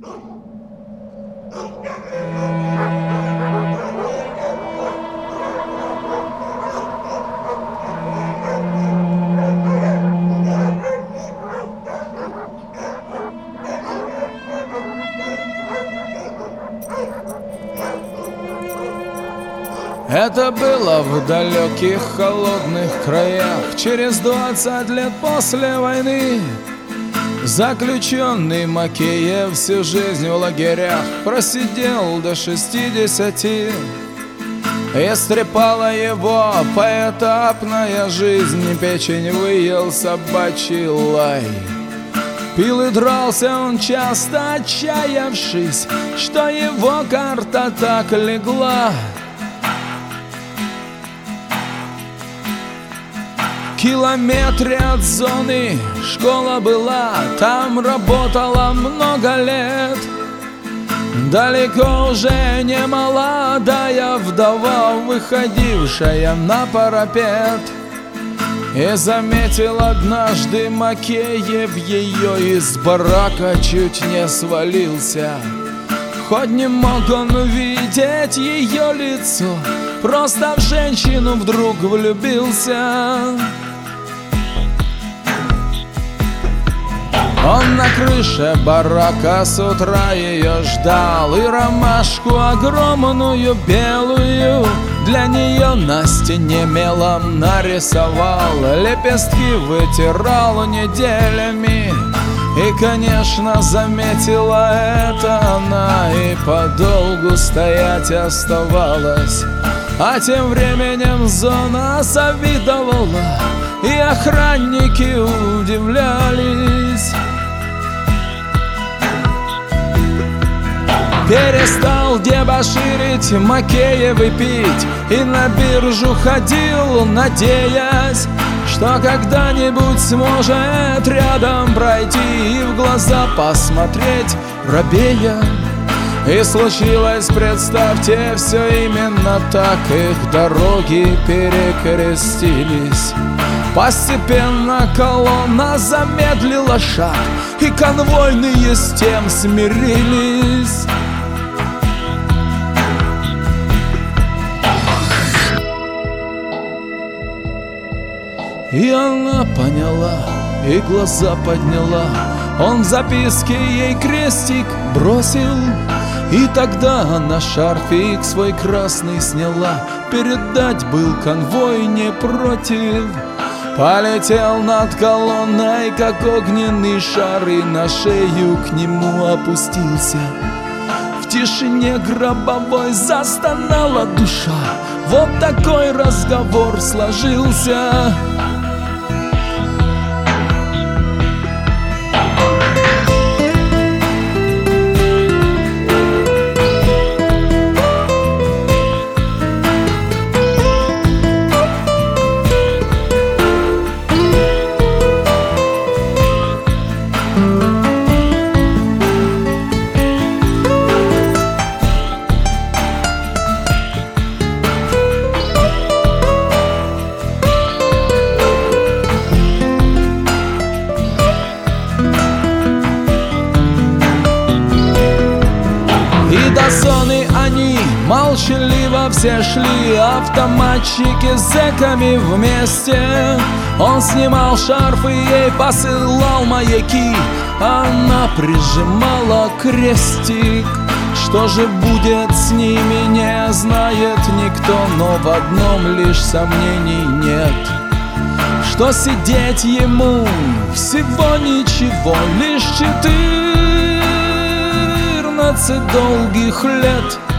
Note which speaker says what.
Speaker 1: Это было в далеких холодных краях, через 20 лет после войны. Заключенный Макеев всю жизнь в лагерях просидел до 60. Истрепала его поэтапная жизнь, печень выел собачий лай. Пил и дрался он часто, отчаявшись, что его карта так легла. В километре от зоны школа была, там работала много лет. Далеко уже не молодая вдова, выходившая на парапет. И заметил однажды Макеев ее, из барака чуть не свалился. Хоть не мог он увидеть ее лицо, просто в женщину вдруг влюбился. Он на крыше барака с утра ее ждал, и ромашку огромную белую для нее на стене мелом нарисовал. Лепестки вытирал неделями, и, конечно, заметила это она, и подолгу стоять оставалась. А тем временем зона завидовала, и охранники удивлялись. Перестал дебоширить Макеев и пить, и на биржу ходил, надеясь, что когда-нибудь сможет рядом пройти и в глаза посмотреть, робея. И случилось, представьте, все именно так, их дороги перекрестились. Постепенно колонна замедлила шаг, и конвойные с тем смирились. И она поняла, и глаза подняла. Он в записке ей крестик бросил, и тогда она шарфик свой красный сняла. Передать был конвой не против. Полетел над колонной, как огненный шар, и на шею к нему опустился. В тишине гробовой застонала душа. Вот такой разговор сложился. И до зоны они молчаливо все шли, автоматчики с зэками вместе. Он снимал шарф и ей посылал маяки, она прижимала крестик. Что же будет с ними, не знает никто, но в одном лишь сомнений нет, что сидеть ему всего ничего, лишь 14 долгих лет.